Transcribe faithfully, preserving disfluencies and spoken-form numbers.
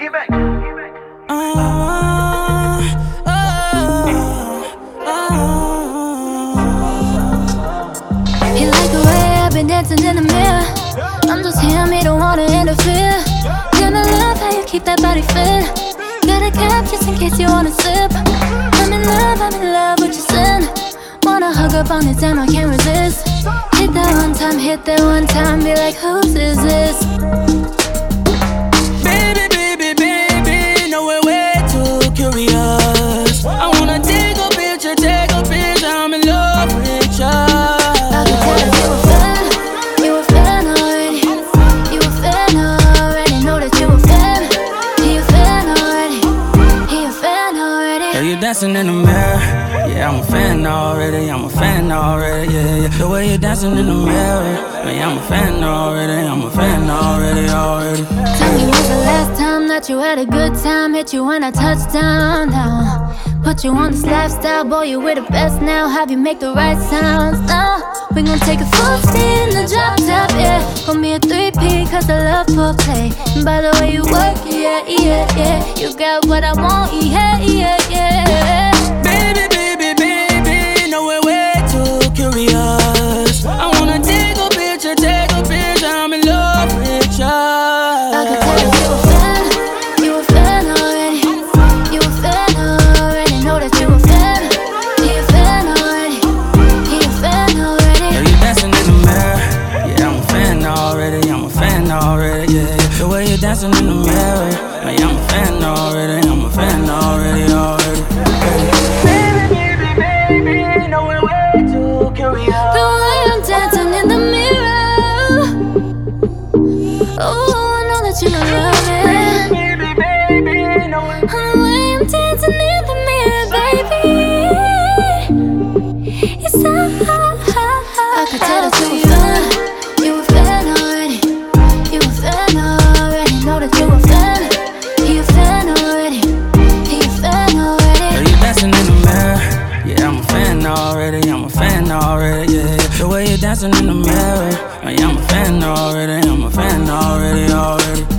Uh, uh, uh. You like the way I've been dancing in the mirror. I'm just here, me don't wanna interfere. Gonna love how you keep that body fit. Got a cap just in case you wanna sip. I'm in love, I'm in love with your sin. Wanna hug up on it and I can't resist. Hit that one time, hit that one time. Be like, whose is this? Baby, baby, baby, no, we're way too curious. I wanna take a picture, take a picture. I'm in love with you. I can tell that you a fan, you a fan already. You a fan already, know that you a fan. He a fan already, he a fan already. Girl, you dancing in the mirror. Yeah, I'm a fan already, I'm a fan already, yeah, yeah. The way you're dancing in the mirror. Man, I'm a fan already, I'm a fan already, already. Tell me when's the last time that you had a good time? Hit you when I touch down now. Put you on this lifestyle, boy, you with the best now. Have you make the right sounds now? We gon' take a full speed in the drop top, yeah. Gonna be a three-P cause I love foreplay. And by the way you work, yeah, yeah, yeah. You got what I want, yeah, yeah, yeah. Baby, baby, baby, no, we're way too curious. I wanna take a picture, take a picture. I'm in love with you. I can tell that you a fan, you a fan already. You a fan already, know that you a fan. He a fan already, he a fan already. Girl, you dancing in the mirror. Yeah, I'm a fan already, I'm a fan already, yeah, yeah. The way you're dancing in the mirror. Man, I'm a fan already, I'm a fan already, already. Baby, baby, baby, no, we're way too curious. The way I'm dancing in the mirror. Oh, I know that you love it. Baby, baby, no, we're The way I'm dancing in the mirror, baby. It's so I could tell that you a fan, you a fan already. You a fan already, know that you a fan. He a fan already, he a fan already. Girl, you dancing in the mirror. Yeah, I'm a fan already, I'm a fan already, yeah, yeah. The way you're dancing in the mirror. Man, I'm a fan already, I'm a fan already, already.